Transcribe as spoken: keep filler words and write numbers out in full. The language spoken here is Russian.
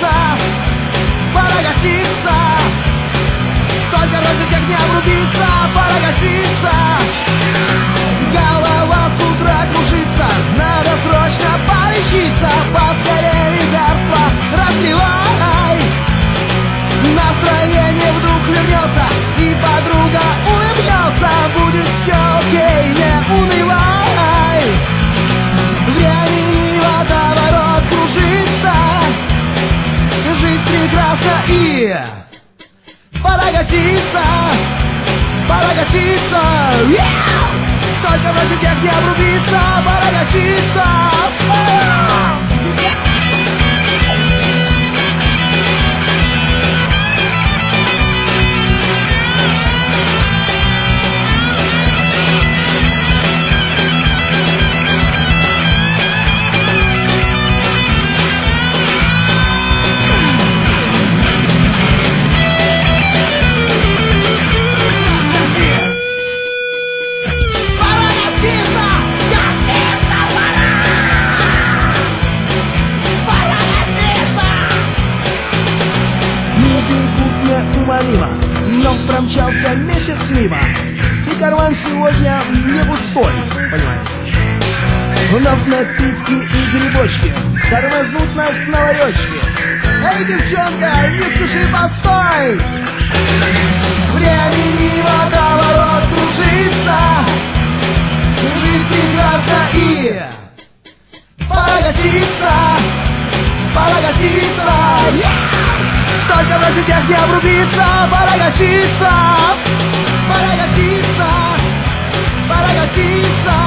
гаситься, пора гаситься. Только раньше как не обрубиться, пора гаситься. Голова с утра кружится, надо срочно полечиться. Поскорее лекарства разливай. Настроение вдруг вернется, и подруга улыбнется. Будет все окей, не унывай. Времени водоворот кружится, жизнь прекрасна и пора гаситься, пора гаситься. Yeah! Только в этих не обрубиться, пора гаситься. Но промчался месяц мимо, и карман сегодня не пустой, понимаешь? У нас напитки и грибочки тормознут нас на ларечке. Эй, девчонка, не спеши, постой! Времени водоворот кружится, жизнь прекрасна и пора гаситься, пора гаситься. Только в этих не обрубиться, пора гаситься, пора гаситься, пора гаситься.